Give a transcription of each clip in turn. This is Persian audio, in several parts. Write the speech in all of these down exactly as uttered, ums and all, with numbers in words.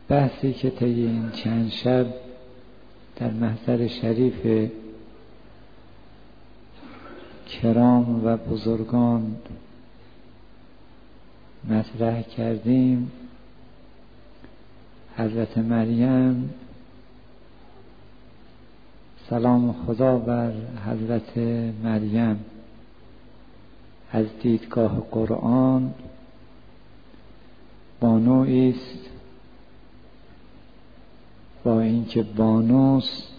بحثی که طی این چند شب در محضر شریف کرام و بزرگان مطرح کردیم، حضرت مریم سلام خدا بر حضرت مریم از دیدگاه قرآن بانویی است، با اینکه بانوست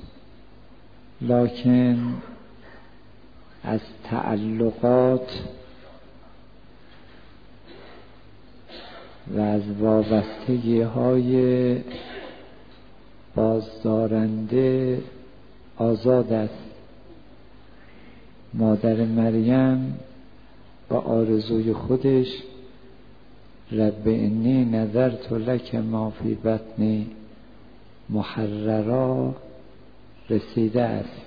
لکن از تعلقات و از وابستگی های بازدارنده آزاد است. مادر مریم با آرزوی خودش رب انی نذرت لک ما فی بطنی محررا رسیده است.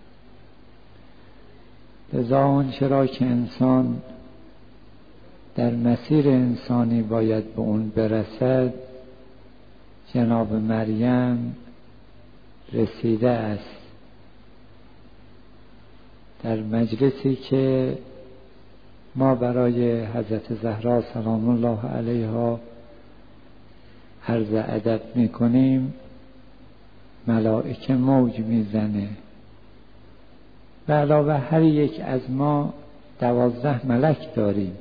لذا آنچه را که انسان در مسیر انسانی باید به اون برسد جناب مریم رسیده است. در مجلسی که ما برای حضرت زهرا سلام الله علیها عرض ادب می کنیم، ملائکه موج می زنه و علاوه هر یک از ما دوازده ملک داریم.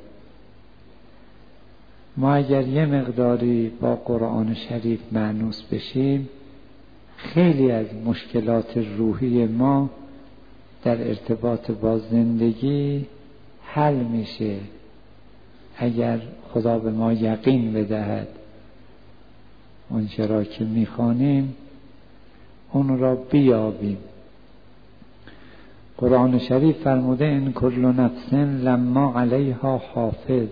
ما اگر یه مقداری با قرآن شریف مانوس بشیم، خیلی از مشکلات روحی ما در ارتباط با زندگی حل میشه اگر خدا به ما یقین بدهد اونچه را که میخوانیم اون را بیابیم. قرآن شریف فرموده ان کل نفس لما علیها حافظ،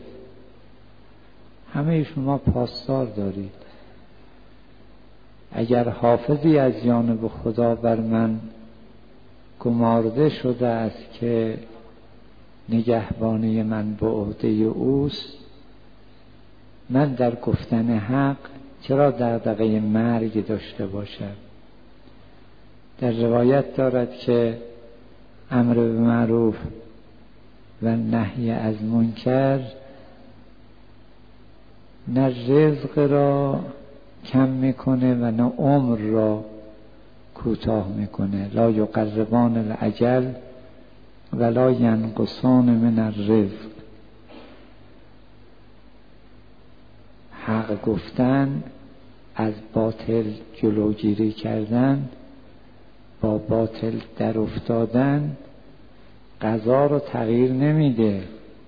همه شما پاسدار دارید. اگر حافظی از جانب خدا بر من گمارده شده است که نگهبانی من به عهده اوست، من در گفتن حق چرا دغدغه مرگ داشته باشم؟ در روایت دارد که امر به معروف و نهی از منکر نه رزق را کم میکنه و نه عمر را کوتاه میکنه. لا یقربان الاجل ولا ینقصان من الرزق. حق گفتن، از باطل جلوگیری کردن، با باطل در افتادن قضا رو تغییر نمیده.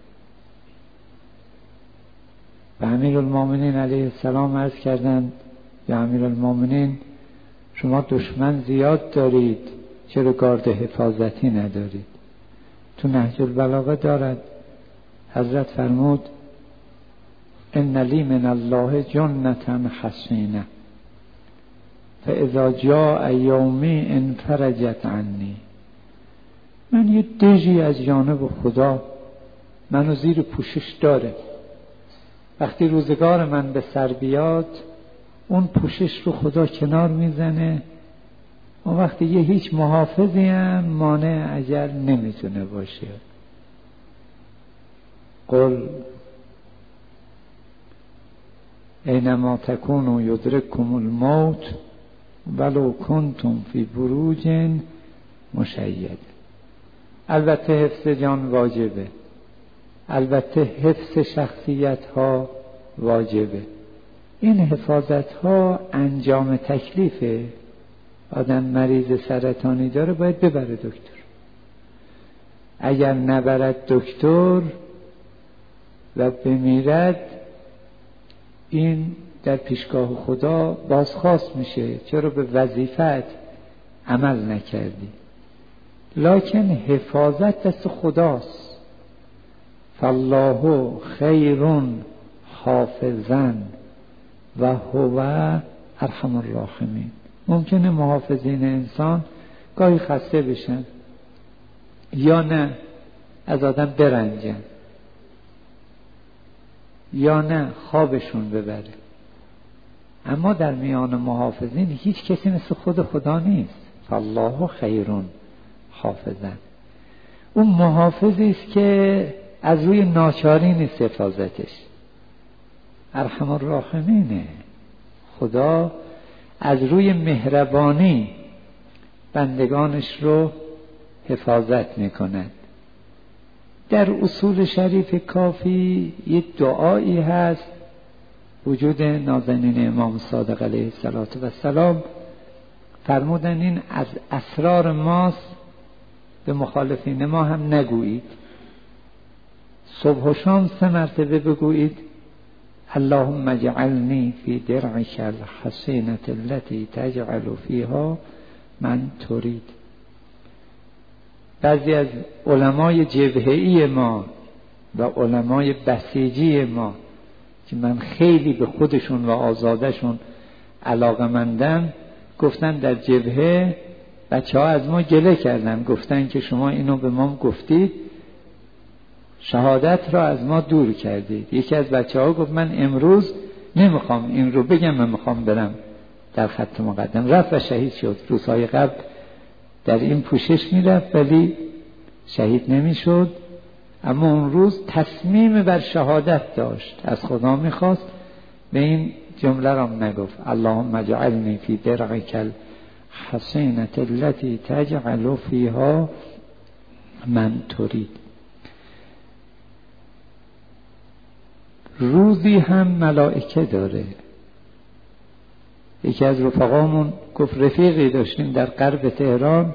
و امیرالمومنین علیه السلام عرض کردند یا امیرالمومنین شما دشمن زیاد دارید، چرا گارد حفاظتی ندارید؟ تو نهج البلاغه دارد حضرت فرمود ان لی من الله جنة حصینه فاذا جاء یومی انفرجت عنی. من یه دژی از جانب خدا منو زیر پوشش داره، وقتی روزگار من به سر بیاد اون پوشش رو خدا کنار میزنه، اون وقتی یه هیچ محافظی هم مانع اجل نمیتونه باشه. قل اینما تکونوا یدرککم الموت ولو کنتم فی بروج مشیده. البته حفظ جان واجبه، البته حفظ شخصیت ها واجبه. این حفاظت ها انجام تکلیفه. آدم مریض سرطانی داره باید ببره دکتر. اگر نبرد دکتر و بمیرد این در پیشگاه خدا بازخواست میشه، چرا به وظیفت عمل نکردی. لکن حفاظت دست خداست. فالله خیر حافظا و هو ارحم الراحمین. ممکنه محافظین انسان گاهی خسته بشن یا نه از آدم برنجن یا نه خوابشون ببره، اما در میان محافظین هیچ کسی مثل خود خدا نیست. فالله خیرون حافظن. اون محافظی است که از روی ناچاری نیست حفاظتش، ارحم الراحمینه. خدا از روی مهربانی بندگانش رو حفاظت میکند. در اصول شریف کافی یه دعایی هست، وجود نازنین امام صادق علیه السلام فرمودن این از اسرار ماست، به مخالفین ما هم نگویید. صبح و شام سه مرتبه بگویید اللهم اجعلنی فی درعک الحصینة التي تجعل فیها من ترید. بعضی از علمای جبهه‌ای ما و علمای بسیجی ما که من خیلی به خودشون و آزادشون علاقه‌مندم، گفتن در جبهه بچه ها از ما گله کردن، گفتن که شما اینو به ما گفتید، شهادت را از ما دور کردید. یکی از بچه ها گفت من امروز نمیخوام این رو بگم، من میخوام برم در خط مقدم. رفت و شهید شد. روزهای قبل در این پوشش میرفت ولی شهید نمیشد، اما اون روز تصمیم بر شهادت داشت، از خدا میخواست. به این جمله را نگفت اللهم اجعلنی فی درعک الحصینة التي تجعل فیها من ترید. روزی هم ملائکه داره. یکی از رفقامون گفت رفیقی داشتیم در غرب تهران،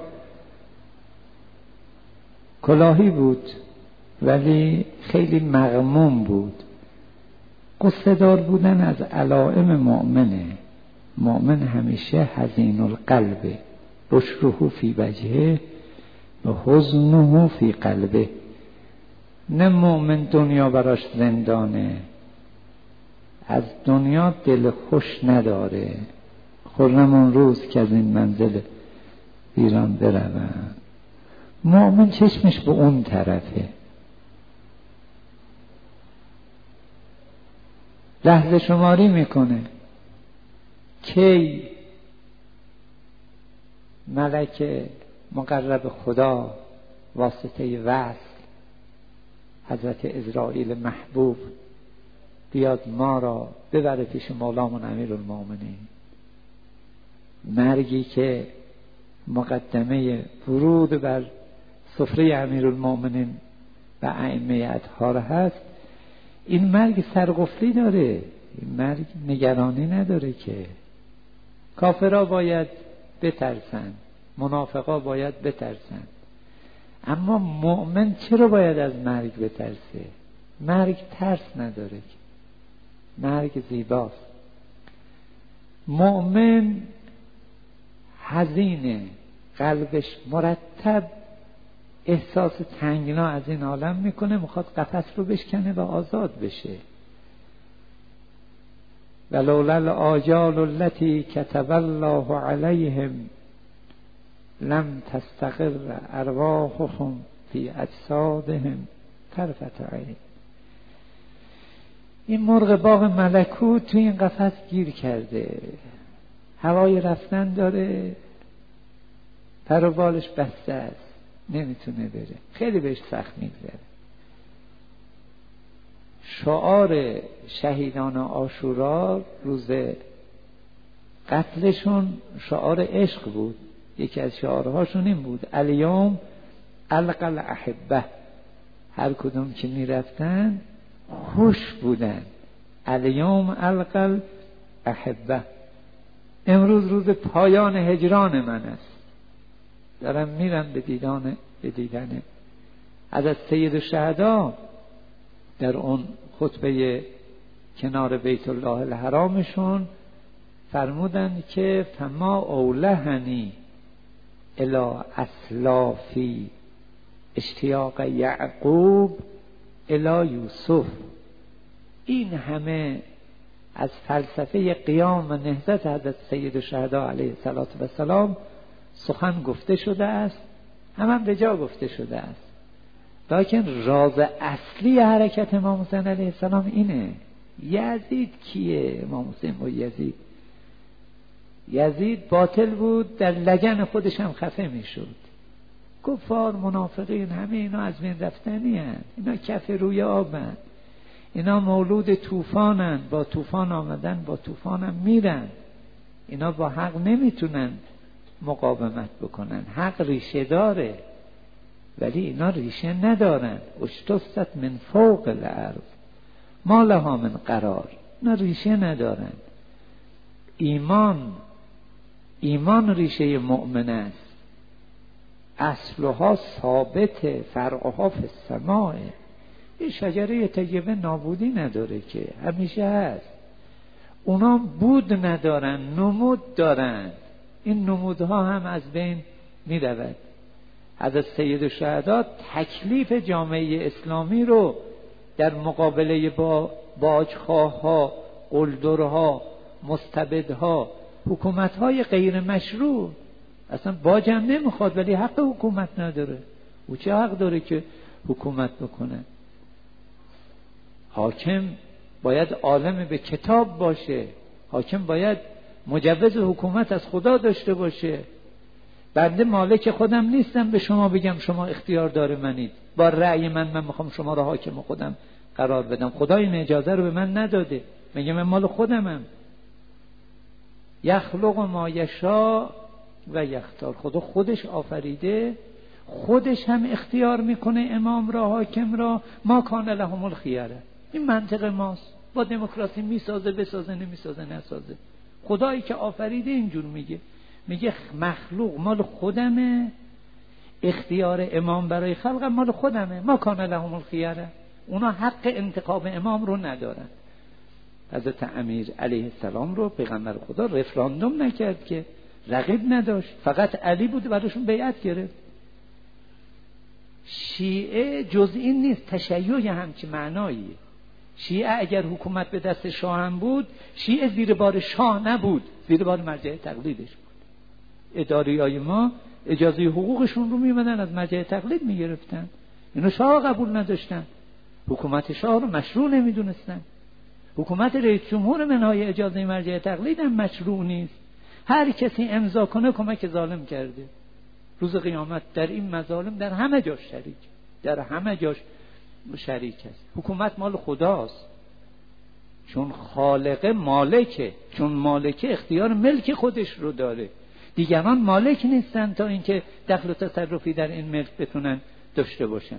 کلاهی بود ولی خیلی مغموم بود. قصه دار بودن از علائم مؤمنه. مؤمن همیشه حزین القلبه، بشره فی وجهه و حزنه فی قلبه. نه مؤمن دنیا براش زندانه، از دنیا دل خوش نداره. خرم اون روز که از این منزل ایران بروم. مؤمن چشمش به اون طرفه، لحظه شماری میکنه کی ملک مقرب خدا واسطه وصل حضرت عزرائیل محبوب بیاد ما را ببره پیش مولامون امیرالمومنین. مرگی که مقدمه ورود بر سفره امیرالمومنین و ائمه اطهار هست. این مرگ سرقفلی داره، این مرگ نگرانی نداره که. کافرها باید بترسن، منافقا باید بترسن، اما مؤمن چرا باید از مرگ بترسه؟ مرگ ترس نداره که، مرگ زیباست. مؤمن حزینه، قلبش مرتب احساس تنگنا از این عالم میکنه، میخواد قفس رو بشکنه و آزاد بشه. ولولا الآجال التي كتب الله عليهم لم تستقر ارواحهم فی اجسادهم طرفة عین. این مرغ باغ ملکوت تو این قفس گیر کرده، هوای رفتن داره، پر و بالش بسته است، نمیتونه بره، خیلی بهش سخت میگذره. شعار شهیدان عاشورا روز قتلشون شعار عشق بود. یکی از شعارهاشون این بود الیوم القى الاحبه. هر کدوم که میرفتن خوش بودن. الیوم القى الاحبه، امروز روز پایان هجران من است، دارم میرم به دیدن به دیدن حضرت سید الشهدا. در اون خطبه کنار بیت الله الحرامشون فرمودن که فما اولهنی الی اسلافی اشتیاق یعقوب الی یوسف. این همه از فلسفه قیام و نهضت حضرت سید الشهدا علیه السلام سخن گفته شده است، هم هم به جا گفته شده است. لیکن راز اصلی حرکت امام حسین علیه السلام اینه. یزید کیه؟ امام حسین با یزید یزید باطل بود، در لگن خودش هم خفه میشد. کفار، منافقین، همه اینا از بین رفتنی هستند. اینا کف روی آبند. اینا مولود طوفانن، با طوفان آمدن، با طوفان هم میرن. اینا با حق نمیتونن مقاومت بکنن. حق ریشه داره ولی اینا ریشه ندارن. اجتثت من فوق الارض ما لها من قرار. اینا ریشه ندارن. ایمان ایمان ریشه مؤمن است. اصلها ثابته، فرعها فی السماء. این شجره طیبه نابودی نداره که، همیشه هست. اونا بود ندارن، نمود دارن. این نمودها هم از بین می رود. حضرت سید الشهدا تکلیف جامعه اسلامی رو در مقابله با باجخواه ها، قلدرها، مستبدها، حکومت های غیر مشروع، اصلا باج هم نمیخواد ولی حق حکومت نداره. او چه حق داره که حکومت بکنه؟ حاکم باید عالم به کتاب باشه. حاکم باید مجوز حکومت از خدا داشته باشه. بنده مالک خودم نیستم به شما بگم شما اختیار داره منید، با رأی من من میخوام شما را حاکم خودم قرار بدم. خدا این اجازه رو به من نداده. میگه من مال خودمم. یخلق ما یشاء و یختار. خدا خودش آفریده، خودش هم اختیار میکنه امام را، حاکم را. ما کان لهم الخیره. این منطق ماست. با دموکراسی میسازه بسازه، نمیسازه نسازه. خدایی که آفریده اینجور میگه. میگه مخلوق مال خودمه، اختیار امام برای خلق مال خودمه. ما کان لهم الخیره. اونا حق انتخاب امام رو ندارن. حضرت امیر علیه السلام رو پیغمبر خدا رفراندوم نکرد که، رقیب نداشت، فقط علی بود براشون بیعت گرفت. شیعه جز این نیست، تشیع همچین معناییه. شیعه اگر حکومت به دست شاه هم بود، شیعه زیر بار شاه نبود، زیر بار مرجع تقلیدش بود. اداریای ما اجازه حقوقشون رو میمدن از مرجع تقلید میگرفتن. اینو شاه قبول نداشتن، حکومت شاه رو مشروع نمیدونستن. حکومت رئیس جمهور منهای اجازه مرجع تقلید هم مشروع نیست. هر کسی امضا کنه کمک ظالم کرده. روز قیامت در این مظالم در همه جاش شریک، در همه جاش شریک است. حکومت مال خداست، چون خالق مالکه، چون مالکه اختیار ملک خودش رو داره. دیگران مالک نیستن تا اینکه دخل و تصرفی در این ملک بتونن داشته باشن.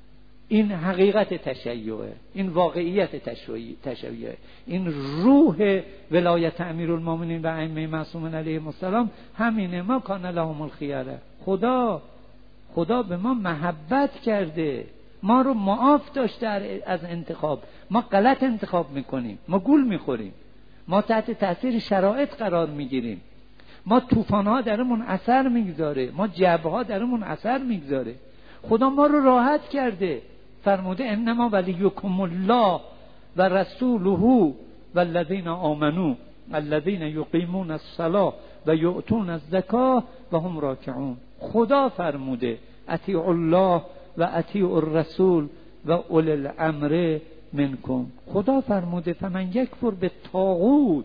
این حقیقت تشیعه، این واقعیت تشیعه، این روح ولایت امیرالمومنین و ائمه معصومین علیهم السلام همینه. ما کان لهم الخیره. خدا خدا به ما محبت کرده، ما رو معاف داشته از انتخاب. ما غلط انتخاب میکنیم، ما گول میخوریم، ما تحت تاثیر شرایط قرار میگیریم، ما طوفان‌ها درمون اثر میگذاره، ما جبه‌ها درمون اثر میگذاره. خدا ما رو راحت کرده، فرموده انما ولیکم الله و رسوله والذین آمنوا الذین یقیمون الصلاة و یؤتون الزکاة و هم راکعون. خدا فرموده اطیعوا الله و اطیعوا الرسول و اولی الامر منکم. خدا فرموده فمن یکفر بالطاغوت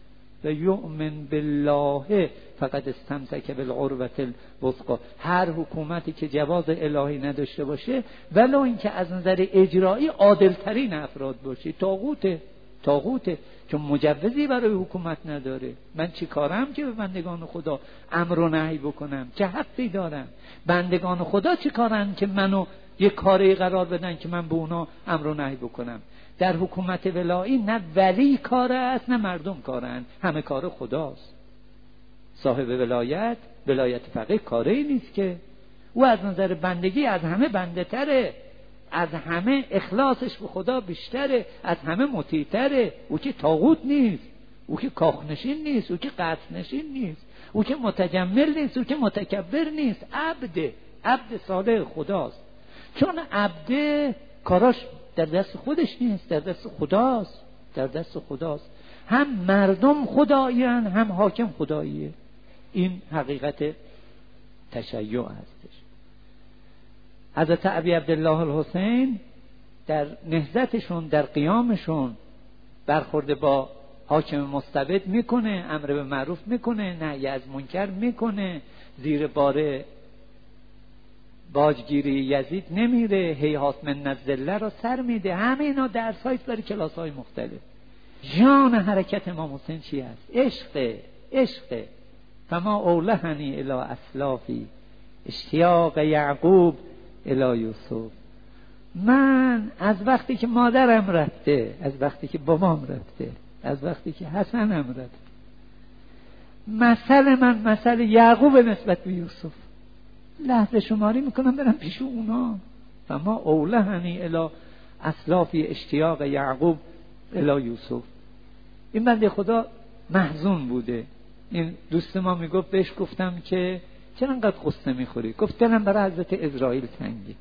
و یؤمن بالله فقد استمسک بالعروة الوثقی. هر حکومتی که جواز الهی نداشته باشه ولو اینکه از نظر اجرایی عادل ترین افراد باشه، طاغوته. طاغوته چون مجوزی برای حکومت نداره. من چی کارم که به بندگان خدا امر و نهی بکنم؟ چه حقی دارم؟ بندگان خدا چی کارن که منو یک کاری قرار بدن که من به اونا امر و نهی بکنم؟ در حکومت ولایی نه ولی کاره است نه مردم کارن، همه کار خداست. صاحب ولایت، ولایت فقیه کاری نیست که، او از نظر بندگی از همه بنده تره، از همه اخلاصش به خدا بیشتره، از همه مطیع‌تره. او که طاغوت نیست، او که کاخنشین نیست، او که قصرنشین نیست، او که متجمل نیست، او که متکبر نیست. عبده، عبد صالح خداست. چون عبده کاراش در دست خودش نیست، در دست خداست، در دست خداست. هم مردم خدایین هم حاکم خداییه. این حقیقت تشیع هستش. حضرت ابی عبدالله الحسین در نهضتشون، در قیامشون برخورد با حاکم مستبد میکنه، امر به معروف میکنه، نهی از منکر میکنه، زیر بار باجگیری یزید نمیره، هیهات من الذله را سر میده. همه اینا درس هایست برای کلاس های مختلف. جان حرکت امام حسین چی هست؟ عشق. عشق. فما اولهنی الی اسلافی اشتیاق یعقوب الی یوسف. من از وقتی که مادرم رفته، از وقتی که بابام رفته، از وقتی که حسنم رفته، مثل من مثل یعقوب نسبت به یوسف. لحظه شماری میکنم برم پیش اونا. فما اولهنی الی اسلافی اشتیاق یعقوب الی یوسف. این بنده خدا محزون بوده. این دوست ما میگفت، بهش گفتم که چرا انقدر قصه میخوری؟ گفت دلم برای حضرت اسرائیل تنگه.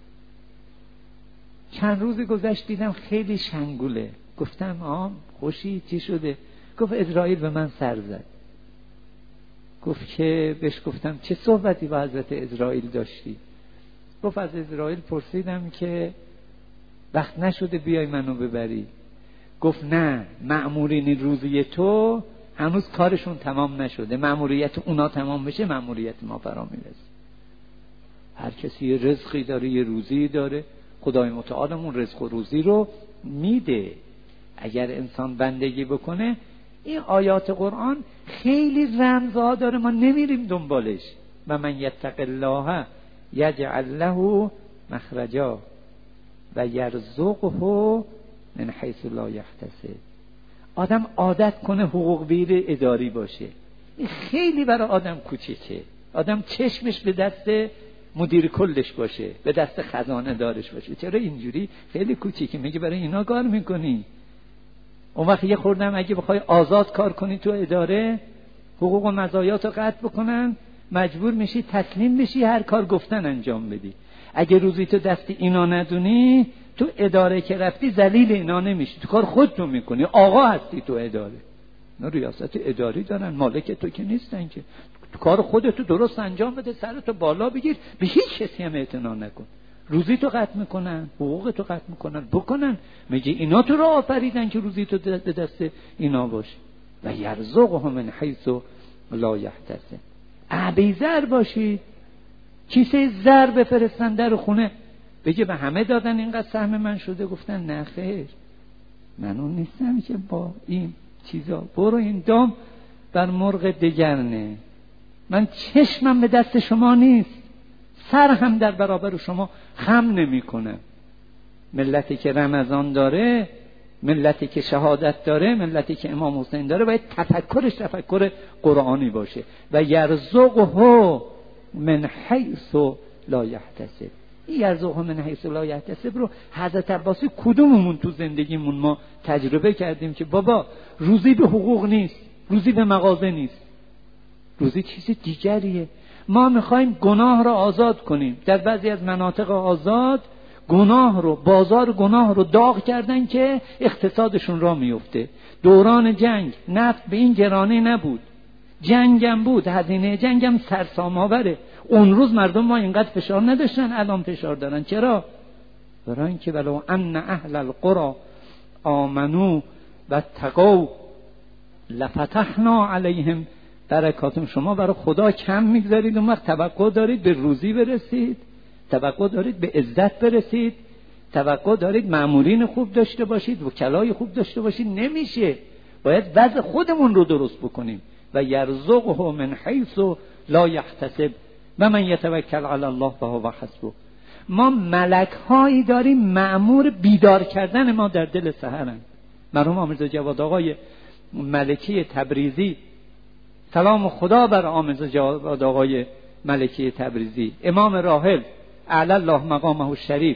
چند روزی گذشت دیدم خیلی شنگوله. گفتم آه خوشی چی شده؟ گفت اسرائیل به من سر زد. گفت که بهش گفتم چه صحبتی با حضرت اسرائیل داشتی؟ گفت از اسرائیل پرسیدم که وقت نشده بیای منو ببری. گفت نه، مأمورین روزی تو هنوز کارشون تمام نشده، مأموریت اونا تمام بشه مأموریت ما فرا میرسه. هر کسی یه رزقی داره، یه روزی داره، خدای متعال اون رزق و روزی رو میده. اگر انسان بندگی بکنه. این آیات قرآن خیلی رمزها داره، ما نمیریم دنبالش. و من یتق الله یجعل له مخرجا و یرزقه من حیث لا یحتسب. آدم عادت کنه حقوق بگیره اداری باشه، این خیلی برای آدم کوچیکه. آدم چشمش به دست مدیر کلش باشه، به دست خزانه دارش باشه. چرا اینجوری؟ خیلی کوچیکه. میگه برای اینا کار میکنی. اون وقت یه خوردم اگه بخوای آزاد کار کنی تو اداره، حقوق و مزایات رو قطع بکنن، مجبور میشی تسلیم بشی، هر کار گفتن انجام بدی. اگه روزی تو دست اینا ندونی، تو اداره که رفتی ذلیل اینا نمیشی، تو کار خودتون میکنی، آقا هستی تو اداره. نه ریاست اداری دارن، مالک تو که نیستن که. تو کار خودتو درست انجام بده، سرتو بالا بگیر، به هیچ کسی هم اعتنا نکن. روزی تو قطع میکنن، حقوق تو قطع میکنن، بکنن. میگه اینا تو رو آفریدن که روزی تو به دست اینا باشه. و یرزقه من حیث لا یحتسب. ابیذر باشید، کیسه زر بفرستن در خونه، بگه به همه دادن اینقدر سهم من شده. گفتن نه خیر، من اون نیستم که با این چیزا. برو این دام بر مرغ دگرنه. من چشمم به دست شما نیست، سر هم در برابر شما خم نمی کنه. ملتی که رمضان داره، ملتی که شهادت داره، ملتی که امام حسین داره، باید تفکرش تفکر قرآنی باشه. و یرزقه من حیث لا یحتسب. این یرزقه من حیث لا یحتسب رو حضرت عباسی کدوممون تو زندگیمون ما تجربه کردیم که بابا روزی به حقوق نیست، روزی به مغازه نیست، روزی چیز دیگریه. ما میخوایم گناه رو آزاد کنیم. در بعضی از مناطق آزاد گناه رو، بازار گناه رو داغ کردن که اقتصادشون را میفته. دوران جنگ نفت به این گرانی نبود، جنگم بود، هزینه جنگم سرسام آوره. اون روز مردم ما اینقدر فشار نداشتن، الان فشار دارن. چرا؟ برای اینکه ولو ان اهل القرى آمنو و تقوا لفتحنا علیهم برکاتم. شما برای خدا کم میگذارید، اون وقت توقع دارید به روزی برسید، توقع دارید به عزت برسید، توقع دارید مأمورین خوب داشته باشید، وکلای خوب داشته باشید. نمیشه. باید وضع خودمون رو درست بکنیم. و یرزقه من حیث لا یحتسب و من یتوکل علی الله فهو حسبه. ما ملک هایی داریم مأمور بیدار کردن ما در دل سحرن. مرحوم آمرزا جواد آقای ملکی تبریزی، سلام خدا بر آمرزا جواد آقای ملکی تبریزی، امام راحل اعلی الله مقامه الشریف،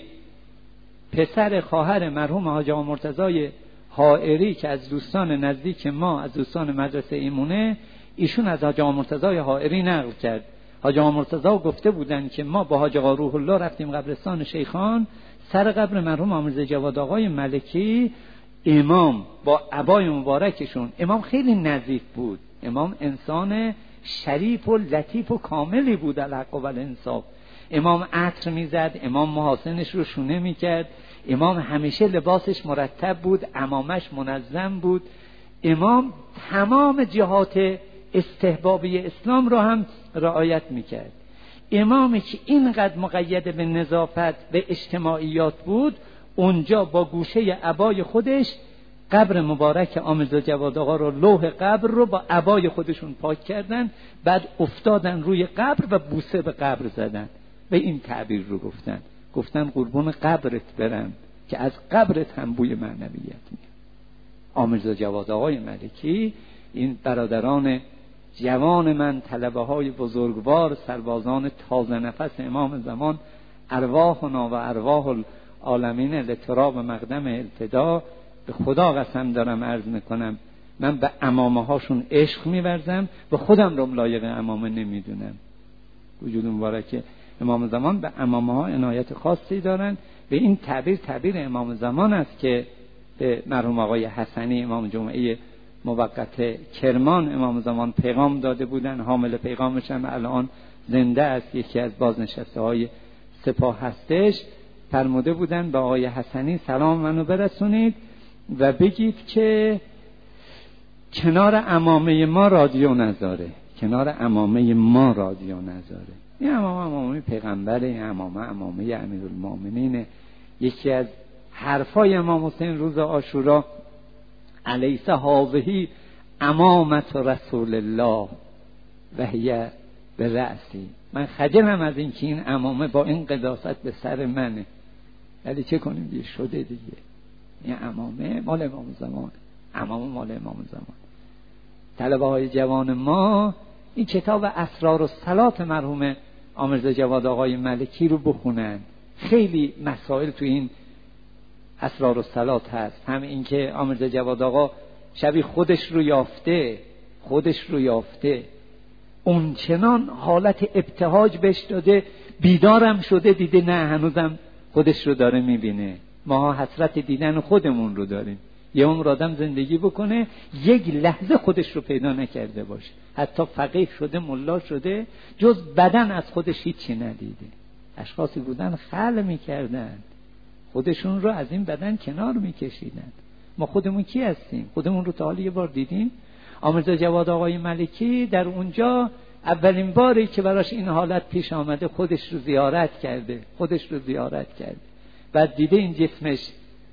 پسر خواهر مرحوم حاج آقا مرتضی حائری که از دوستان نزدیک ما، از دوستان مدرسه ایمونه، ایشون از حاج آقا مرتضی حائری نقل کرد. حاج آقا مرتضی گفته بودن که ما با حاج آقا روح الله رفتیم قبرستان شیخان، سر قبر مرحوم آمرزا جواد آقای ملکی، امام با عبای مبارکشون، امام خیلی نظیف بود، امام انسان شریف و لطیف و کاملی بود، الحق و الانصاف. امام عطر میزد، امام محاسنش رو شونه میکرد، امام همیشه لباسش مرتب بود، عمامش منظم بود، امام تمام جهات استحبابی اسلام رو هم رعایت میکرد. امامی که اینقدر مقید به نظافت به اجتماعیات بود، اونجا با گوشه عبای خودش قبر مبارک آمرزا جواد آقا رو، لوح قبر رو با عبای خودشون پاک کردن، بعد افتادن روی قبر و بوسه به قبر زدن. به این تعبیر رو گفتن گفتن قربون قبرت برن که از قبرت هم بوی معنویت میاد. آمرزا جواد آقای ملکی، این برادران جوان من، طلبه های بزرگوار، سربازان تازه نفس امام زمان، ارواحنا و ارواح العالمین لتراب مقدم التدا، به خدا قسم دارم عرض میکنم من به عمامه هاشون عشق میورزم و خودم رو لایق عمامه نمیدونم. وجود مبارک امام زمان به عمامه ها عنایت خاصی دارن. به این تعبیر تعبیر امام زمان است که به مرحوم آقای حسنی امام جمعه موقت کرمان امام زمان پیغام داده بودن. حامل پیغامش هم الان زنده است، یکی از بازنشسته های سپاه هستش. فرموده بودن به آقای حسنی سلام منو برسونید و بگید که کنار عمامه ما رادیو نذاره، کنار عمامه ما رادیو نذاره. این عمامه عمامه پیغمبره، این عمامه عمامه امیرالمومنینه. یکی از حرفای امام حسین روز عاشورا الیس هاذه امامت رسول الله و هی برأسی، من خجلم از این که این امامه با این قداست به سر منه، ولی چه کنیم دیگه شده دیگه. این امامه مال امام زمان، امامه مال امام زمان. طلبه های جوان ما این کتاب اسرار الصلات مرحوم آمرزا جواد آقای ملکی رو بخونن. خیلی مسائل تو این اسرار الصلات هست. هم این که آمرزا جواد آقا شبی خودش رو یافته، خودش رو یافته اون چنان حالت ابتهاج بهش داده، بیدارم شده دیده نه هنوزم خودش رو داره میبینه. ما حسرت دیدن خودمون رو داریم. یه عمر آدم زندگی بکنه یک لحظه خودش رو پیدا نکرده باشه، حتی فقیه شده ملا شده جز بدن از خودش هیچی ندیده. اشخاصی بودن خلع میکردن، خودشون رو از این بدن کنار میکشیدن. ما خودمون کی هستیم؟ خودمون رو تا حالا یه بار دیدیم؟ آمرزا جواد آقای ملکی در اونجا اولین باری که براش این حالت پیش آمده خودش رو زیارت کرده، خودش رو زیارت کرده. بعد دیده این جسمش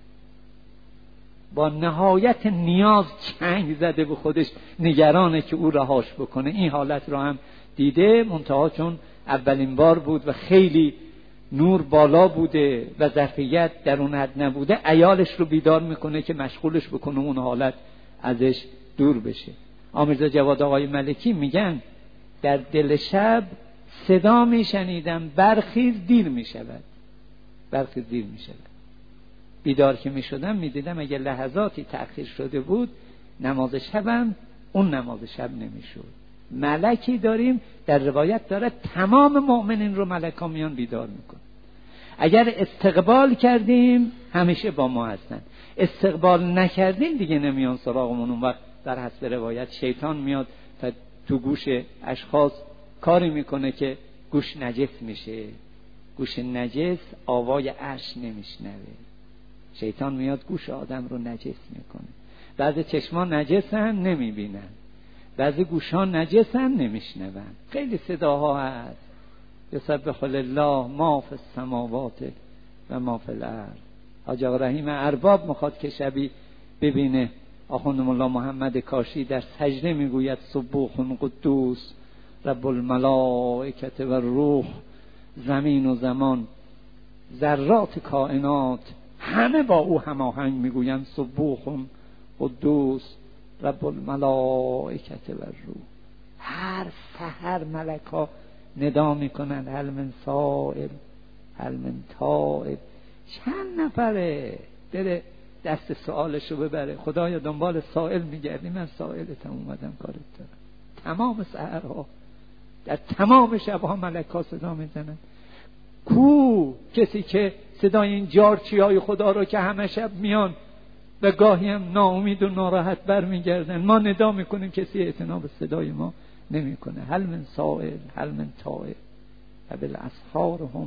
با نهایت نیاز چنگ زده به خودش، نگرانه که او رهاش بکنه. این حالت رو هم دیده، منتها چون اولین بار بود و خیلی نور بالا بوده و ظرفیت در اون حد نبوده، عیالش رو بیدار میکنه که مشغولش بکنه اون حالت ازش دور بشه. آمرزا جواد آقای ملکی میگن در دل شب صدا میشنیدم برخیز دیر میشود، برخیز دیر میشود. بیدار که میشدم میدیدم اگه لحظاتی تأخیر شده بود نماز شبم اون نماز شب نمیشد. ملکی داریم در روایت داره تمام مؤمنین رو ملکا میان بیدار میکن. اگر استقبال کردیم همیشه با ما هستن، استقبال نکردیم دیگه نمیان سراغمون. اون وقت در حسب روایت شیطان میاد تا تو گوش اشخاص کاری میکنه که گوش نجس میشه. گوش نجس آوای عرش نمیشنوه. شیطان میاد گوش آدم رو نجس میکنه. بعضی چشمان نجسن نمیبینن، بعضی گوشان نجسن نمیشنون. خیلی صداها هست. یسبح لله ما فی السماوات و ما فی الارض. حاج آقا رحیم ارباب میخواد که شبی ببینه آخوند مولا محمد کاشی در سجده میگوید سبوح قدوس رب الملائکه و روح. زمین و زمان، ذرات کائنات همه با او هماهنگ میگویند سبوح قدوس رب الملائکه و روح. هر سحر ملکا ندا میکنند هل من سائل هل من تائب. چند نفره بره دست سوالشو ببره؟ خدایا دنبال سائل میگردی، من سائلتم اومدم کارت دارم. تمام سحرها در تمام شبها ملکا صدا میزنن. کو کسی که صدای این جارچی های خدا رو که همه شب میان و گاهی هم ناامید و ناراحت برمیگردن، ما ندا میکنیم کسی اعتنا به صدای ما نمیکنه. هل من سائل هل من تائب و بالاسحار هم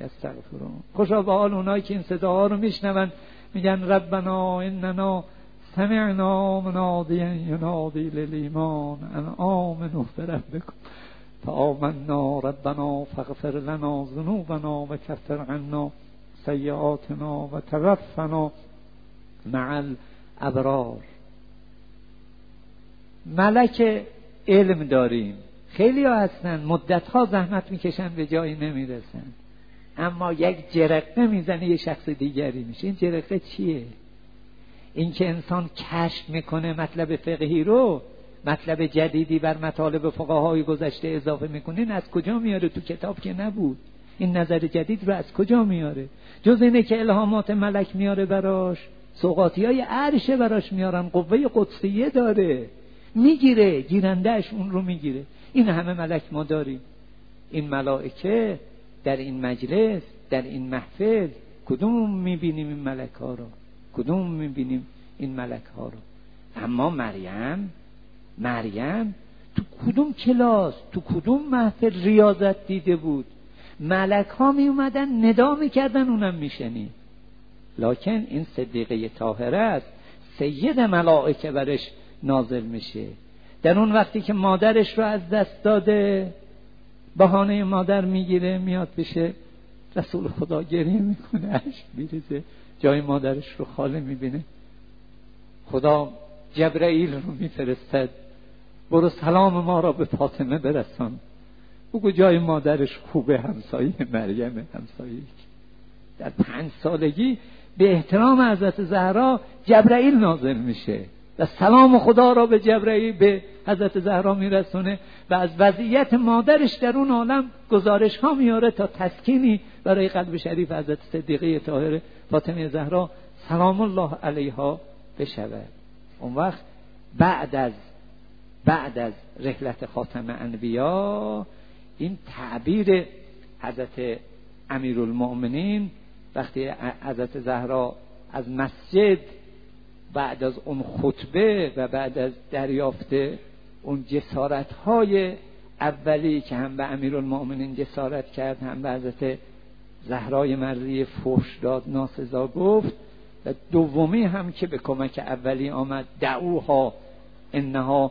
یستغفرون. خوشا به حال اونایی که این صداها رو میشنون میگن ربنا اننا سمعنا منادیا ینادی للایمان ان آمنوا بربکم فآمنا ربنا فاغفر لنا ذنوبنا وکفر عنا سیئاتنا وتوفنا مع الابرار. ملک علم داریم، خیلی ها هستن مدت ها زحمت میکشن به جایی نمیرسن، اما یک جرقه میزنه یه شخص دیگری میشه. این جرقه چیه؟ این که انسان کشف میکنه مطلب فقهی رو، مطلب جدیدی بر مطالب فقهای گذشته اضافه میکنه. این از کجا میاره؟ تو کتاب که نبود. این نظر جدید رو از کجا میاره؟ جز اینه که الهامات ملک میاره براش، سوغاتی های عرشه براش میارن، قوه قدسیه داره، میگیره، گیرندهش اون رو میگیره. این همه ملک ما داریم. این ملائکه در این مجلس، در این محفل، کدوم میبینیم این ملک ها رو؟ کدوم میبینیم این ملک ها رو؟ اما مریم مریم تو کدوم کلاس، تو کدوم محفل ریاضت دیده بود؟ ملک ها می اومدن ندا میکردن، اونم میشنید. لکن این صدیقه طاهره است، سید ملائکه برش نازل میشه. در اون وقتی که مادرش رو از دست داده، بهانه مادر میگیره، میاد بشه رسول خدا، گریه میکنه، اشک میریزه، جای مادرش رو خالی میبینه. خدا جبرائیل رو میفرستد، برو سلام ما را به فاطمه برسان، بگو جای مادرش خوبه، همسایه مریم، همسایه در پنج سالگی به احترام حضرت زهرا جبرائیل نازل میشه و سلام خدا را به جبرائیل، به حضرت زهرا میرسونه و از وضعیت مادرش در اون عالم گزارش ها میاره تا تسکینی برای قلب شریف حضرت صدیقه طاهره فاطمه زهرا سلام الله علیها بشود. اون وقت بعد از بعد از رحلت خاتم انبیا، این تعبیر حضرت امیرالمؤمنین وقتی حضرت زهرا از مسجد بعد از اون خطبه و بعد از دریافت اون جسارت‌های اولی که هم به امیرالمؤمنین جسارت کرد، هم به حضرت زهرای مرضی فحش داد، ناسزا گفت، و دومی هم که به کمک اولی آمد، دعوها انها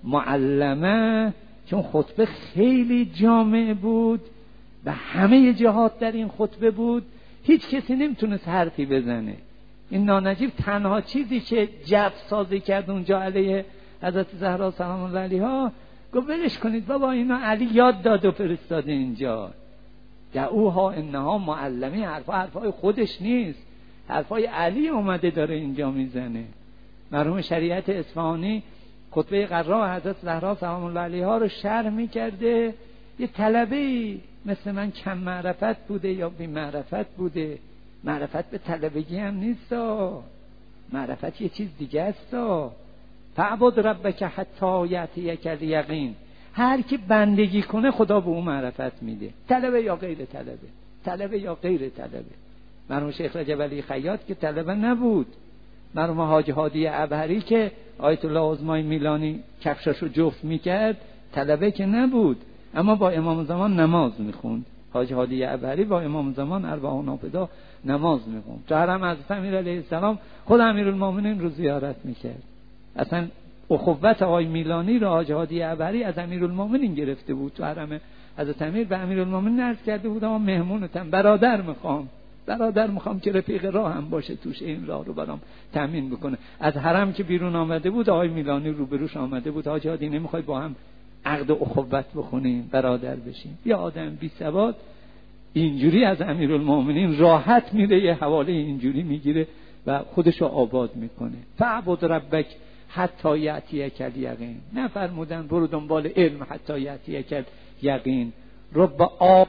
معلمه، چون خطبه خیلی جامع بود و همه جهات در این خطبه بود، هیچ کسی نمیتونست حرفی بزنه. این نانجیب تنها چیزی که جف سازی کرد اونجا علیه حضرت زهرا سلام الله علیها، گفت ولش کنید بابا، اینا علی یاد داد و فرستاده اینجا. دعوها انها معلمی، حرفا حرفای خودش نیست، حرفای علی اومده داره اینجا میزنه. مرحوم شریعت اصفهانی خطبه قرا حضرت زهرا سلام الله علیها رو شرح میکرده. یه طلبه‌ای مثل من کم معرفت بوده یا بی معرفت بوده. معرفت به طلبگی هم نیست، معرفت یه چیز دیگه است. فعبد ربک حتی یأتیک الیقین، هر کی بندگی کنه خدا به اون معرفت میده، طلبه یا غیر طلبه، طلبه یا غیر طلبه. مرحوم شیخ رجب علی خیاط که طلبه نبود، مرحوم حاج هادی ابهری که آیت الله عظمای میلانی کفشاشو جفت میکرد طلبه که نبود، اما با امام زمان نماز میخوند. حاج هادی ابهری با امام زمان اربعین نافله نماز میخوند. تو حرم حضرت امیر علیه السلام خود امیرالمومنین رو زیارت میکرد. اصلا اخوت آقای میلانی رو حاج هادی ابهری از امیرالمومنین گرفته بود. تو حرم حضرت امیر به امیرالمومنین عرض کرده بود اما مهمونتم، برادر میخوام برادر میخوام که رفیق راه هم باشه، توش این راه رو برام تامین بکنه. از حرم که بیرون آمده بود آقای میلانی روبروش آمده بود، حاج هادی نمیخوای با هم عقد اخوت بخونیم، برادر بشیم؟ یا آدم بی سواد اینجوری از امیرالمومنین راحت میره، یه حواله اینجوری میگیره و خودشو آباد میکنه. فعبد ربک حتی یأتیک الیقین، نفرمودن برو دنبال علم حتی یأتیک الیقین. رب آب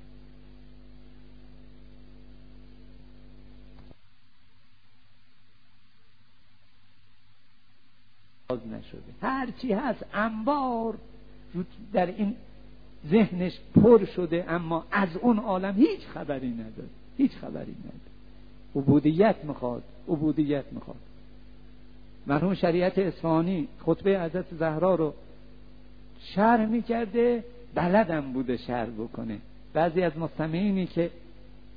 نشده، هرچی هست انبار در این ذهنش پر شده، اما از اون عالم هیچ خبری نداره، هیچ خبری نداره. عبودیت میخواد، عبودیت میخواد. مرحوم شریعت اصفهانی خطبه حضرت زهرا رو شرح میکرده، بلدم بوده شرح بکنه. بعضی از مستمعینی که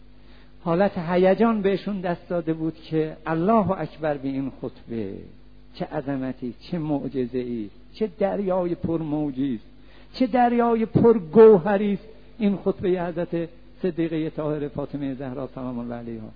حالت هیجان بهشون دست داده بود که الله اکبر به این خطبه، چه عظمتی، چه معجزه‌ای، چه دریای پر موجی است، چه دریای پر گوهری است این خطبه حضرت صدیقه طاهره فاطمه زهرا سلام الله علیها.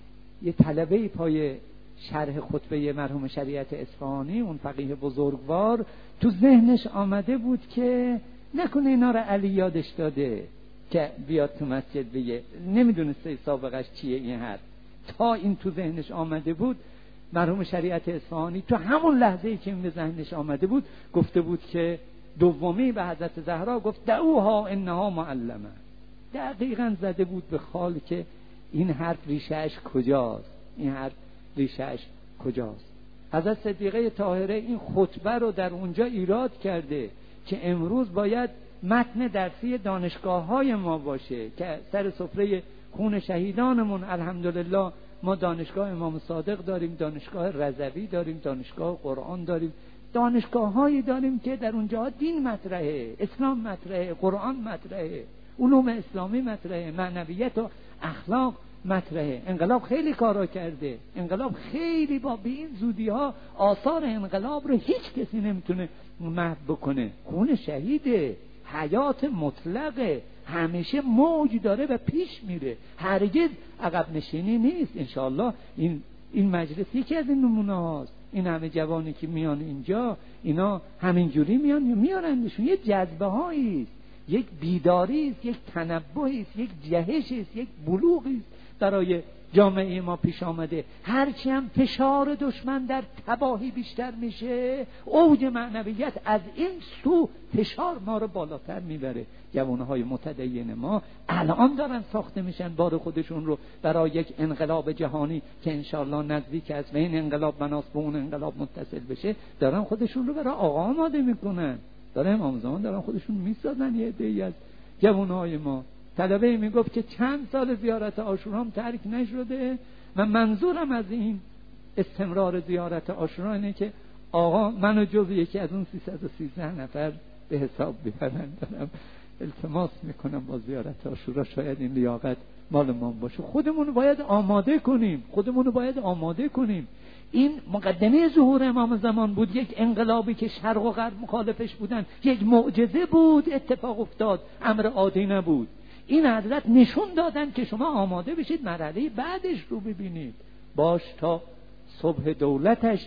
یه طلبه پای شرح خطبه مرحوم شریعت اصفهانی، اون فقیه بزرگوار، تو ذهنش آمده بود که نکنه اینا رو علی یادش داده که بیاد تو مسجد بگه، نمیدونسته سابقش چیه این حرف. تا این تو ذهنش آمده بود، مرحوم شریعت اصفهانی تو همون لحظه‌ای که این به ذهنش آمده بود گفته بود که دومی به حضرت زهرا گفت دعوها انها معلمه. دقیقاً زده بود به خال که این حرف ریشه‌اش کجاست، این حرف ریشه‌اش کجاست. حضرت صدیقه طاهره این خطبه رو در اونجا ایراد کرده که امروز باید متن درسی دانشگاه‌های ما باشه که سر سفره خون شهیدانمون الحمدلله ما دانشگاه امام صادق داریم، دانشگاه رضوی داریم، دانشگاه قرآن داریم، دانشگاه‌هایی داریم که در اونجا دین مطرحه، اسلام مطرحه، قرآن مطرحه، علوم اسلامی مطرحه، معنویت و اخلاق مطرحه. انقلاب خیلی کارا کرده، انقلاب خیلی با به این زودی ها آثار انقلاب رو هیچ کسی نمیتونه محو بکنه. خون شهیده، حیات مطلقه، همیشه موج داره و پیش میره، هرگز عقب نشینی نیست. انشاءالله این این مجلس یکی از این نمونه هاست. این همه جوانی که میان اینجا، اینا همینجوری میان میارندشون، یه جذبه هایی است، یک بیداری است، یک تنبهی است، یک جهشی است، یک بلوغی است برای جامعه ما پیش آمده. هرچی هم فشار دشمن در تباهی بیشتر میشه، اوج معنویت از این سو فشار ما رو بالاتر میبره. جوانهای متدین ما الان دارن ساخته میشن بار خودشون رو برای یک انقلاب جهانی که انشالله نزدیک است و این انقلاب بناس به اون انقلاب متصل بشه، دارن خودشون رو برای آقا آماده میکنن. دارن امام زمان دارن خودشون میسازن. یه عده‌ای از جوانهای ما، طلبه میگفت که چند سال زیارت عاشورا هم ترک نشده و منظورم از این استمرار زیارت عاشورا اینه که آقا منو جز یکی از اون سیصد و سیزده نفر به حساب ببرن. دارم التماس میکنم با زیارت عاشورا شاید این لیاقت مال ما باشه. خودمون باید آماده کنیم، خودمون باید آماده کنیم. این مقدمه ظهور امام زمان بود، یک انقلابی که شرق و غرب مخالفش بودن، یک معجزه بود، اتفاق افتاد، امر عادی نبود. این حضرت نشون دادن که شما آماده بشید مرحله بعدش رو ببینید. باش تا صبح دولتش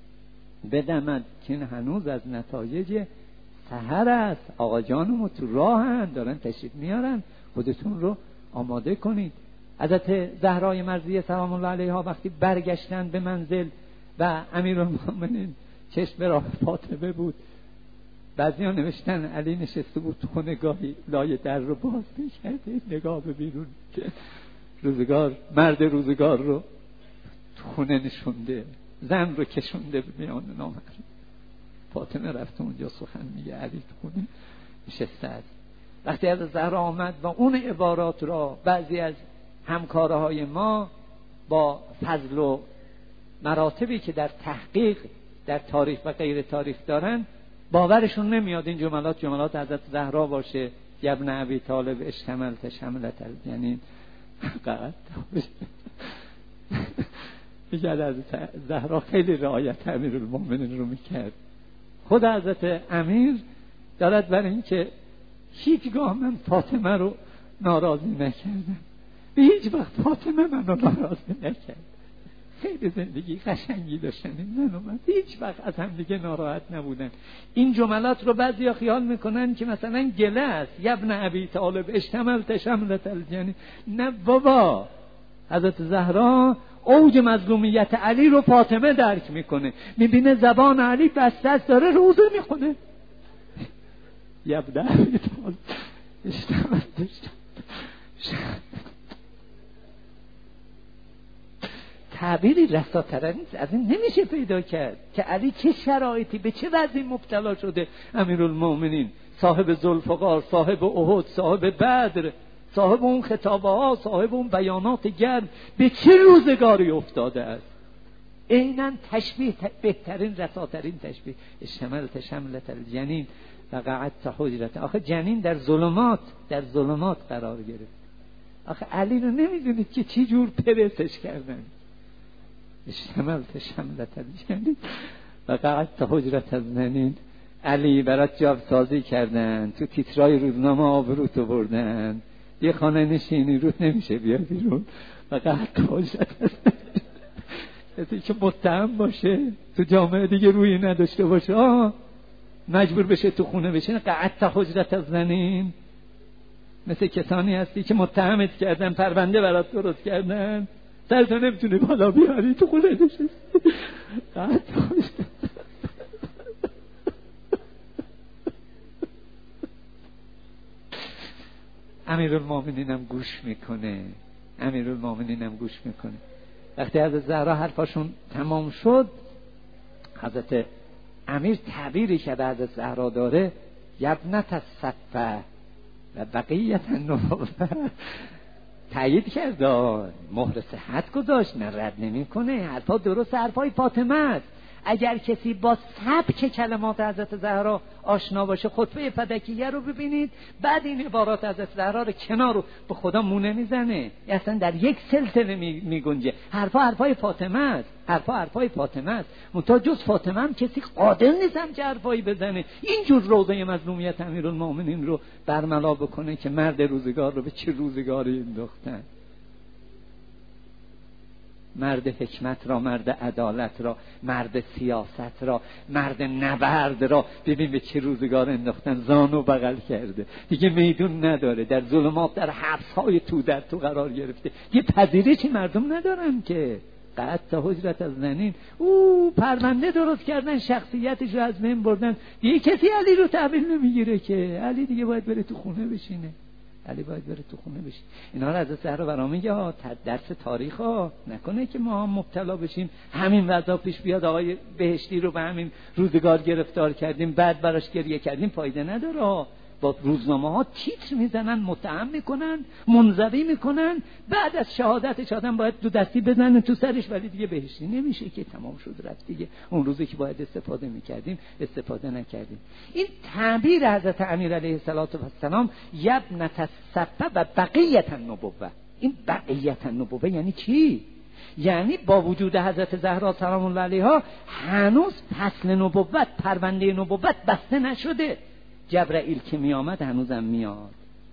بدمد که هنوز از نتایج سحر است. آقا جانمو تو راهن، دارن تشریف میارن، خودتون رو آماده کنید. حضرت زهرای مرضیه سلام الله علیها وقتی برگشتن به منزل و امیرالمومنین چشم راه فاطمه بود، بعضی ها نوشتن علی نشسته بود تو خونه، گاهی لای در رو باز میکرده نگاه به بیرون که روزگار، مرد روزگار رو تو خونه نشونده، زن رو کشونده به میان نامحرم. فاطمه رفته اونجا سخن میگه، علی تو خونه نشسته است. وقتی از زهرا آمد و اون عبارات را بعضی از همکارهای ما با فضل و مراتبی که در تحقیق در تاریخ و غیر تاریخ دارن باورشون نمیاد این جملات جملات حضرت زهرا باشه. ابن ابی طالب اشتملت شملت یعنی قرد میگه حضرت زهرا خیلی رعایت امیرالمومنین رو میکرد. خود حضرت امیر دارد برای این که هیچگاه من فاطمه رو ناراضی نکردم، به هیچ وقت فاطمه من رو ناراضی نکرد. خیلی زندگی قشنگی داشتن این زن و من، هیچ وقت از هم دیگه ناراحت نبودن. این جملات رو بعضیا خیال میکنن که مثلا گله است، ابن ابی طالب اشتملت شملت یعنی نه بابا. حضرت زهرا اوج مظلومیت علی رو فاطمه درک میکنه، میبینه زبان علی بسته است، داره روزه میخونه. ابن ابی طالب اشتملت تعبیری رساتره نیست، از این نمیشه پیدا کرد که علی چه شرایطی به چه وضعی مبتلا شده. امیرالمومنین صاحب ذوالفقار، صاحب احد، صاحب بدر، صاحب اون خطابه ها، صاحب اون بیانات گرم، به چه روزگاری افتاده است. عیناً تشبیه بهترین رساترین تشبیه. اشتملت شملت الجنین و قعدت حجرت. آخه جنین در ظلمات در ظلمات قرار گرفت. آخه علی رو نمیدونید که چی جور پرسش کردن. اشتملت شملت الجنین و قعدت حجرت الزنین، علی برات جاب سازی کردن، تو تیترای روزنامه آبروت بردن، یه خانه نشینی رو نمیشه بیا بیرون. و قعدت حجرت الزنین، کسی که متهم باشه تو جامعه دیگه روی نداشته باشه، آه مجبور بشه تو خونه بشینه. قعدت حجرت الزنین، مثل کسانی هستی که متهمت کردن، پرونده برات درست کردن، سرتو نمیتونی بالا بیاری، تو خونه نشستی. قعدت حجرت. امیرالمومنینم گوش میکنه، امیرالمومنینم گوش میکنه. وقتی حضرت زهرا حرفاشون تمام شد، حضرت امیر تعبیری که به حضرت زهرا داره، یبنت الصفه و بقیت النبوه، تایید کرد، مهر صحت گذاشت، نه رد نمی کنه، حرفا درست، حرفای فاطمه است. اگر کسی با سبک کلمات حضرت زهرا آشنا باشه، خطبه فدکیه رو ببینید، بعد این عبارات حضرت زهرا رو کنار رو به خدا مونه میزنه، اصلا در یک سلسله می گنجه. حرفا حرفای فاطمه است، حرفا حرفای فاطمه است. منتها جز فاطمه هم کسی قادر نیستم که حرفایی بزنه اینجور روضه مظلومیت امیرالمومنین رو برملا بکنه که مرد روزگار رو به چه روزگاری انداختن. مرد حکمت را، مرد عدالت را، مرد سیاست را، مرد نبرد را ببین به چه روزگار انداختن. زانو بغل کرده، دیگه میدون نداره، در ظلمات، در حبس‌های تو در تو قرار گرفته، یه پذیرشی مردم ندارن که. قعدت حجرت الزنین، او پرونده درست کردن، شخصیتش رو از بین بردن، دیگه کسی علی رو تحویل نمیگیره که. علی دیگه باید بره تو خونه بشینه، علی باید بره تو خونه بشین. اینا رو حضرت زهرا برام میگه ها، درس تاریخ ها، نکنه که ما هم مبتلا بشیم همین وضع پیش بیاد، آقای بهشتی رو به همین روزگار گرفتار کردیم، بعد براش گریه کردیم، فایده نداره. با روزنامه ها تیتر میزنن، متهم میکنن، منزوی میکنن، بعد از شهادتش آدم باید دو دستی بزنه تو سرش، ولی دیگه بهشتی نمیشه که، تمام شد رفت دیگه. اون روزی که باید استفاده میکردیم استفاده نکردیم. این تعبیر حضرت امیر علیه السلام، یبنت الصفه و بقیت النبوه. این بقیت النبوه یعنی چی؟ یعنی با وجود حضرت زهرا سلام الله علیها هنوز فصل نبوت، پرونده نبوت بسته نشده. جبرائیل که می آمد هنوزم میاد،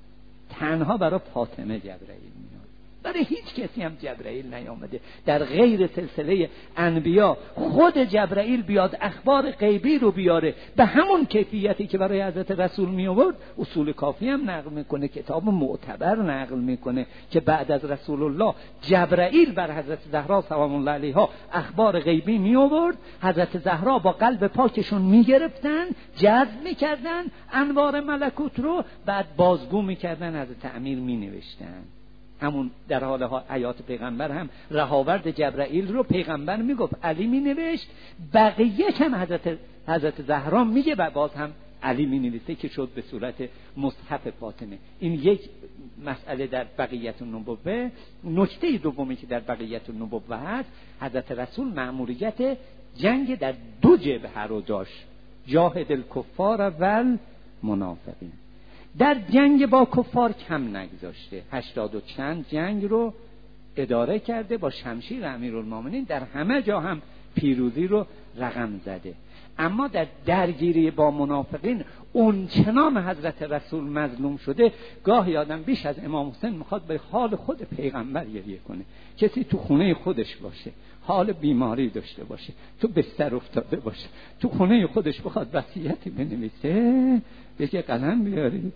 تنها برای فاطمه جبرائیل میاد، برای هیچ کسی هم جبرائیل نیامده. در غیر سلسله انبیا خود جبرائیل بیاد اخبار غیبی رو بیاره به همون کیفیتی که برای حضرت رسول می آورد. اصول کافی هم نقل میکنه، کتاب معتبر نقل میکنه که بعد از رسول الله جبرائیل بر حضرت زهرا سلام الله علیها اخبار غیبی می آورد، حضرت زهرا با قلب پاکشون میگرفتن، جذب میکردن انوار ملکوت رو، بعد بازگو میکردن، حضرت امیر می نوشتن. همون در حال حیات پیغمبر هم رهاورد جبرائیل رو پیغمبر میگفت، علی می نوشت، بقیه هم حضرت حضرت زهرا میگه و باز هم علی می نویسه که شد به صورت مصحف فاطمه. این یک مسئله در بقیت النبوه. نکته دومی که در بقیت النبوه هست، حضرت رسول مأموریت جنگ در دو جبهه رو داشت، جاهد الکفار و المنافقین. در جنگ با کفار کم نگذاشته، هشتاد و چند جنگ رو اداره کرده، با شمشیر امیرالمومنین در همه جا هم پیروزی رو رقم زده. اما در درگیری با منافقین اون چنان حضرت رسول مظلوم شده، گاهی آدم بیش از امام حسین میخواد به حال خود پیغمبر گریه کنه. کسی تو خونه خودش باشه، حال بیماری داشته باشه، تو بستر افتاده باشه، تو خونه خودش بخواد وصیتی بنویسه، بگه قلم بیارید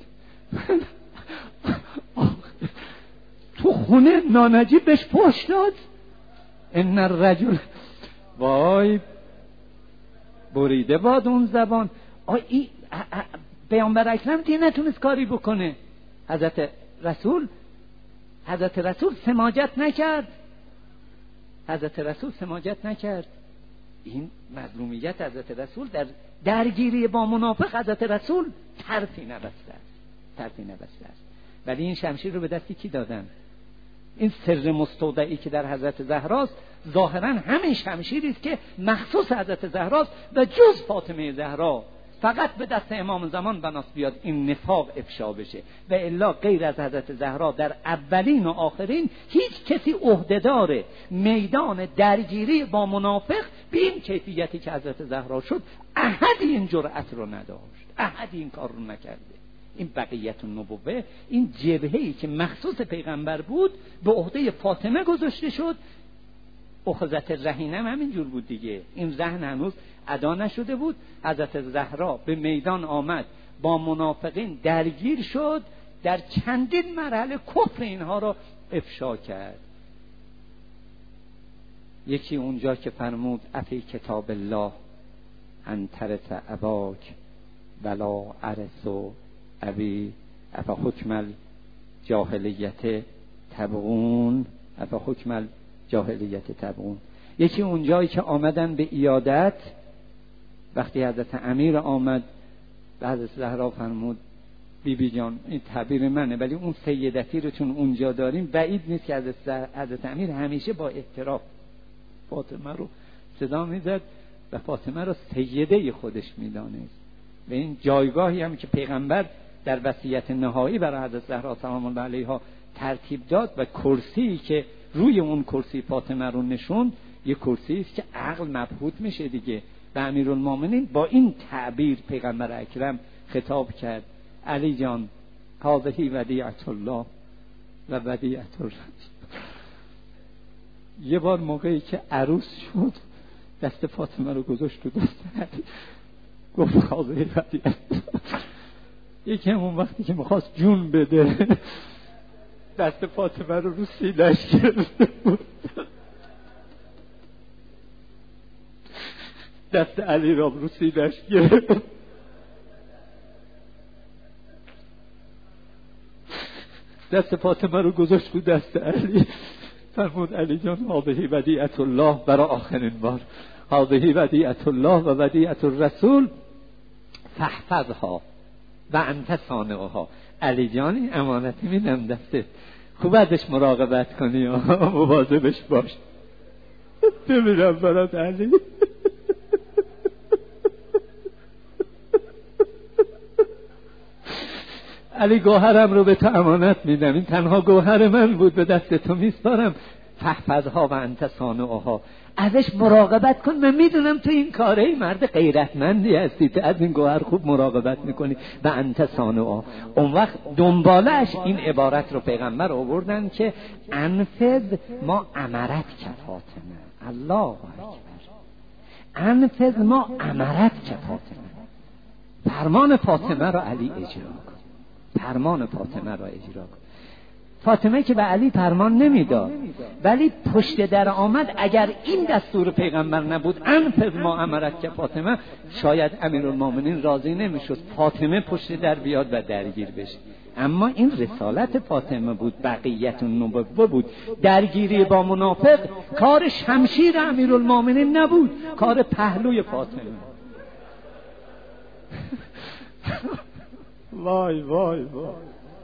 تو خونه نانجیب بهش پشت داد، ان الرجل، وای بریده باد اون زبان. آی پیامبر اکرم دیگه نتونست کاری بکنه. حضرت رسول حضرت رسول سماجت نکرد، حضرت رسول سماجت نکرد. این مظلومیت حضرت رسول در درگیری با منافق حضرت رسول طرفی نبسته است، طرفی نبسته است. ولی این شمشیر رو به دستی کی دادن؟ این سر مستودعی که در حضرت زهراست ظاهرا همین شمشیری است که مخصوص حضرت زهراست و جز فاطمه زهرا فقط به دست امام زمان بناس بیاد این نفاق افشا بشه، و الا غیر از حضرت زهرا در اولین و آخرین هیچ کسی عهدهدار میدان درگیری با منافق به این کیفیتی که حضرت زهرا شد احدی این جرأت رو نداشت، احدی این کار رو نکرده. این بقیت النبوه، این جبهه‌ای که مخصوص پیغمبر بود به عهده فاطمه گذاشته شد. اخذت رهینه هم همینجور بود دیگه، این رهن هنوز ادا نشده بود. حضرت زهرا به میدان آمد، با منافقین درگیر شد، در چندین مرحله کفر اینها رو افشا کرد. یکی اونجا که فرمود افی کتاب الله انترت اباک ولا ارسو ابی افا حکم الجاهلیت تبغون افا حکم الجاهلیت تبغون. یکی اونجایی که آمدن به عیادت، وقتی حضرت امیر آمد به حضرت زهرا فرمود بی بی جان، این تعبیر منه ولی اون سیدتی رو چون اونجا داریم بعید نیست که حضرت, حضرت امیر همیشه با احترام فاطمه رو صدا میزد و فاطمه رو سیده خودش میدانست. و این جایگاهی هم که پیغمبر در وصیت نهایی برای حضرت زهرا سلام الله علیها ترتیب داد و کرسی که روی اون کرسی فاطمه رو نشون، یه کرسی است که عقل مبهوت میشه دیگه. و امیرالمومنین با این تعبیر پیغمبر اکرم خطاب کرد علی جان هذه ودیعت الله و ودیعت الرسول. یه بار موقعی که عروس شد دست فاطمه رو گذاشت تو دست علی، گفت هذه ودیعت. یکی همون وقتی که میخواست جون بده دست فاطمه رو رو سینه‌اش گرفته بود، دست علی را رو سینه‌اش گرفت، دست فاطمه رو گذاشت رو دست علی، فرمود علی جان هذه ودیعت الله برای آخرین بار، هذه ودیعت الله و ودیعت الرسول فاحفظها و انت صانعها. علی جان این امانتی میدم دستت، خوب ازش مراقبت کنی و مواظبش باش. ببینم برات علی. علی گوهرم رو به تو امانت میدم، این تنها گوهر من بود، به دست تو میسپارم. فحفظها و انت صانعها، ازش مراقبت کن. من میدونم تو این کاره مرد غیرتمندی هستی، تو از این گوهر خوب مراقبت میکنی. و انت صانعها. اون وقت دنبالش این عبارت رو پیغمبر آوردن که انفذ ما امرت که فاطمه. الله اکبر. انفذ ما امرت که فاطمه. فرمان فاطمه رو علی اجرا کن، فرمان فاطمه را اجرا کن. فاطمه که به علی فرمان نمیداد، ولی پشت در آمد. اگر این دستور پیغمبر نبود انفذ ما امرت که فاطمه، شاید امیرالمومنین راضی نمیشد فاطمه پشت در بیاد و درگیر بشه. اما این رسالت فاطمه بود، بقیت النبوه بود. درگیری با منافق کار شمشیر امیرالمومنین نبود، کار پهلوی فاطمه. وای وای وای.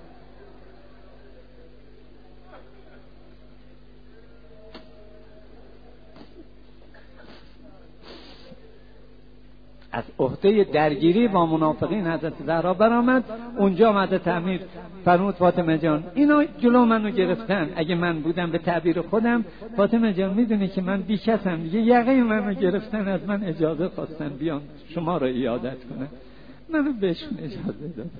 از عهده درگیری با منافقین حضرت زهرا برآمد. اونجا حضرت امیر فرمود فاطمه جان اینا جلو منو گرفتن، اگه من بودم به تعبیر خودم، فاطمه جان میدونی که من بیکسم دیگه، یقه منو گرفتن، از من اجازه خواستن بیان شما رو عیادت کنن، منو بهشون اجازه داد.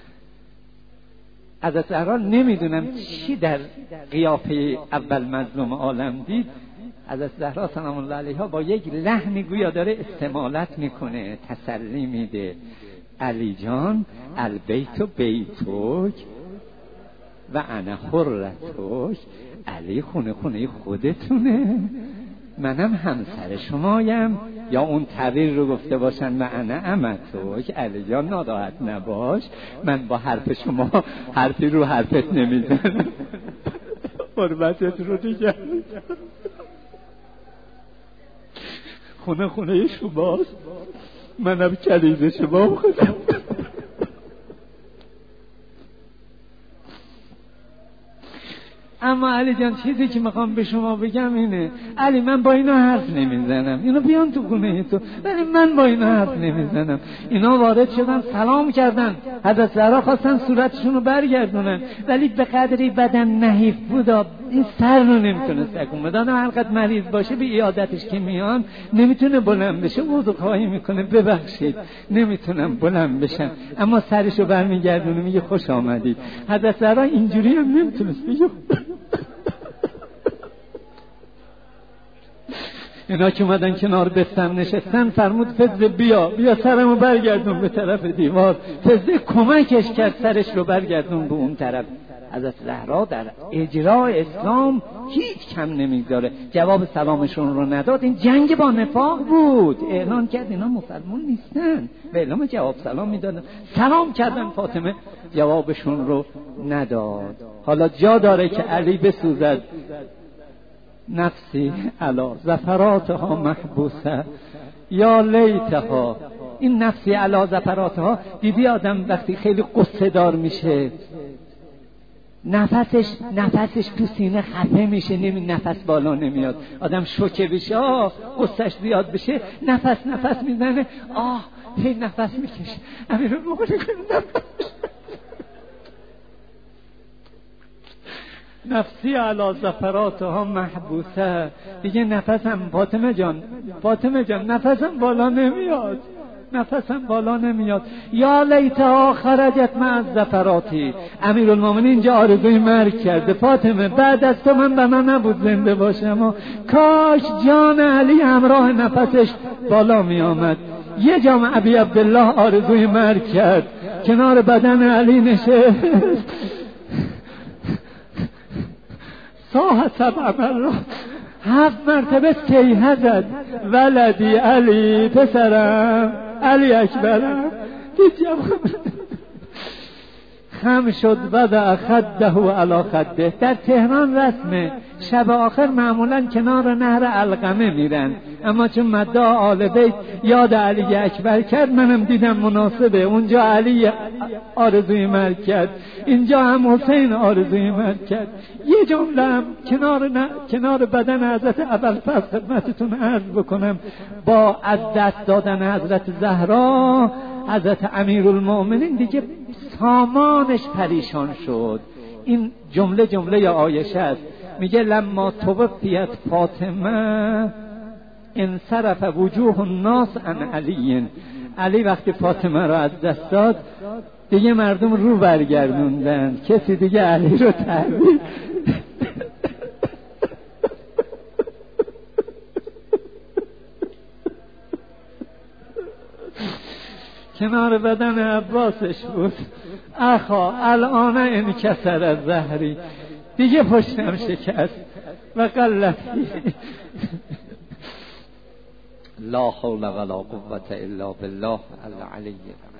حضرت زهرا نمیدونم چی در قیافه اول مظلوم عالم دید. حضرت زهرا سلام الله علیها با یک لحنی گویا داره استمالت میکنه، تسلی میده. علی جان البیت و بیتوک و انا حرتوک. علی خونه خونه خودتونه، منم همسر شمایم. یا اون تعبیر رو گفته باشن و انا امتوک. علی جان ناراحت نباش، من با حرف شما حرفی رو حرفت نمیزنم، حرمتت رو دیگه، خونه خونه شماست، منم کلیز شما خودم. اما علی جان چیزی که میخوام به شما بگم اینه، علی من با اینا حرف نمیزنم، اینا بیان تو گونه تو، ولی من با اینا حرف نمیزنم. اینا وارد شدن سلام کردن، حضرت زهرا خواستن صورتشون رو برگردونن، ولی به قدری بدن نحیف بود این سر رو نمیتونه سکون بدن. هر قد مریض باشه به عیادتش که میان نمیتونه بلند بشه، عذرخواهی میکنه ببخشید نمیتونم بلند بشم، اما سرش رو برمیگردونه میگه خوش آمدید. حضرت زهرا اینجوری هم نمیتونست بگه. اینا که اومدن کنار بستم نشستن، فرمود فضل بیا بیا سرمو برگردون به طرف دیوار. فضل کمکش کرد سرش رو برگردون به اون طرف. حضرت زهرا در اجرای اسلام هیچ کم نمیگذاره، جواب سلامشون رو نداد. این جنگ با نفاق بود، اعلان کرد اینا مسلمان نیستن، به اعلام جواب سلام میدادن. سلام کردن فاطمه، جوابشون رو نداد. حالا جا داره که علی بسوزد. نفسی علا زفراتها محبوسه یا لیتها. این نفسی علا زفراتها، دیدی آدم وقتی خیلی قصه دار میشه نفسش نفسش تو سینه خفه میشه، نمی نفس بالا نمیاد. آدم شوکه بشه، آه قصهش زیاد بشه، نفس نفس میزنه، آه هی نفس میکشه. امیرالمومنین نفس نفسی علی زفراتها محبوسه. دیگه نفسم فاطمه جان فاطمه جان نفسم بالا نمیاد، نفسم بالا نمیاد. یا لیتها خرجت مع الزفراتی. امیرالمومنین اینجا آرزوی مرگ کرده. فاطمه بعد از تو من به من نبود زنده باشم و کاش جان علی همراه نفسش بالا می آمد. یه جام ابی عبدالله آرزوی مرگ کرد، کنار بدن علی نشست، ساحه سبع مرات، هفت مرتبه سیحه زد، ولدی علی، پسرم علی اکبرم. دیجم خم شد وضع خده علی خده. در تهران رسمه، شب آخر معمولا کنار نهر علقمه میرن، اما چون مدعا آل بیت یاد علی اکبر کرد، منم دیدم مناسبه. اونجا علی آرزوی مرگ کرد، اینجا هم حسین آرزوی مرگ کرد. یه جمله هم کنار, ن... کنار بدن حضرت ابوالفضل خدمتتون عرض بکنم. با از دست دادن حضرت زهرا، حضرت امیرالمومنین دیگه سامانش پریشان شد. این جمله جمله عایشه است، میگه لما توفیت فاطمه انصرف وجوه الناس عن علی. علی وقتی فاطمه رو از دست داد دیگه مردم رو برگردوندن، کسی دیگه علی رو تحویل کنار بدن عباسش بود. اخا الان انکسر از زهری، دیگه پشتم شکست و قلتی. لا حول ولا قوة الا بالله العلی.